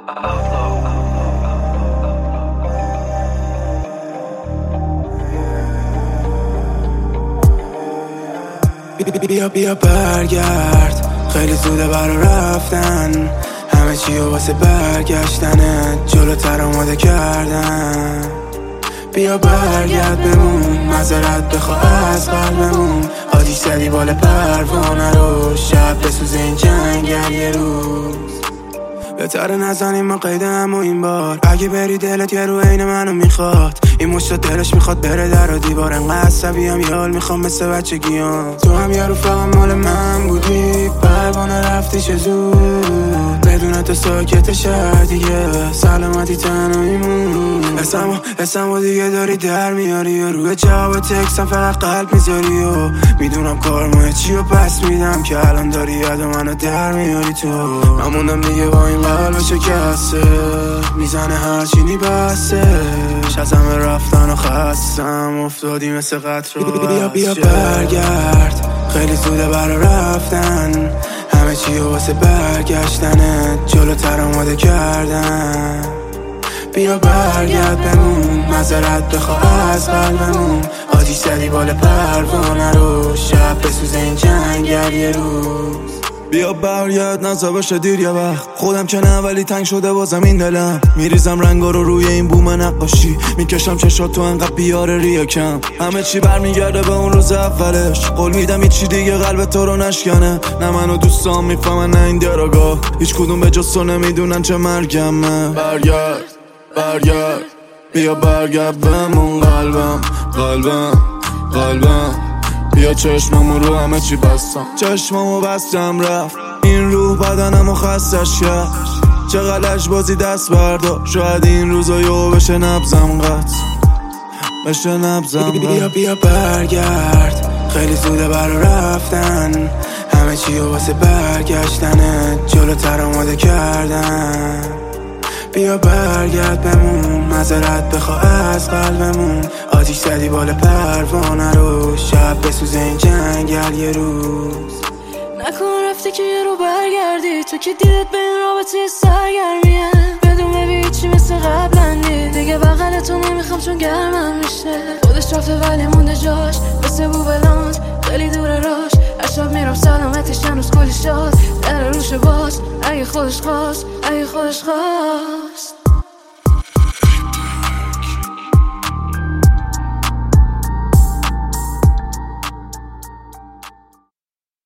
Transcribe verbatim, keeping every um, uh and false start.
بیا بیا برگرد، خیلی زوده برا رفتن، همه چی و واسه برگشتنه جلوتر آماده کردن. بیا برگرد بمون، معذرت بخواه از قلبمون، آتیش زدی بال پروانه رو، شب بسوزه این جنگل یه روز. بهتره نزنیم ما قیدم و این بار، اگه بری دلت یه رو عین منو میخواد، این مشتا دلش میخواد بره در و دیوار، انقدر عصبیم یال میخوام مثل بچگیام. تو هم یه رو فقط مال من بودی، پروانه رفتی چه زود، بدون تو ساکت شهر دیگه سلامتی تنهاییمون. اسمو اسمو دیگه داری در میاری و روی جواب تکسم فقط قلب میذاری و میدونم کارمای چی و پس میدم که الان داری یاد منو در میاری. تو هموندم دیگه با این قلب شکسته، میزنه هرچینی بستش، از همه رفتن و خستم افتادی مثل قطر. بیا بیا برگرد، خیلی زوده برا رفتن، همه چی و واسه برگشتنه جلوتر آماده کردن. بیا برگرد بمون، معذرت بخواه از قلبمون، آتیش زدی بال پروانه رو، شب بسوزه این جنگل یه روز. بیا برگرد نزا بشه دیر یه وقت، خودم که نه ولی تنگ شده بازم این دلم، میریزم رنگا رو روی این بوم نقاشی، میکشم چشات تو انقدر بیاره ریا کم، همه چی برمیگرده به اون روز اولش، قول میدم هیچی دیگه قلب تو رو نشکنه، نه منو دوستام میفهمن نه این دیاراگاه، هیچ کدوم به جز تو نمیدونن چه مرگمه. برگرد برگرد بیا برگرد بمون، قلبم قلبم قلبم، بیا چشممو رو همه چی بستم، چشممو بستم رفت این روح بدنمو خستش کرد، چقدر بازی دست بردار، شاید این روزا یو بشه نبزم قط بشه نبزم قط. بیا بیا برگرد، خیلی زوده برا رفتن، همه چی و واسه برگشتنه جلوتر آماده کردن. بیا برگرد بمون، معذرت بخواه از قلبمون، آتیش زدی بال پروانه رو، شب بسوزه این جنگل یه روز. نکن رفتی که یه رو برگردی، تو که دیدت به این رابطه سرگرمیه، بدون ببین چی مثل قبلندی، دیگه بغلتو نمیخوام چون گرمم میشه، خودش رفته ولی مونده جاش مثل بوبلانس، خیلی دوره راش، هر شب میرم سلامتش هنوز کلی شاد، در روش باز اگه خودش خواست اگه خودش خواست.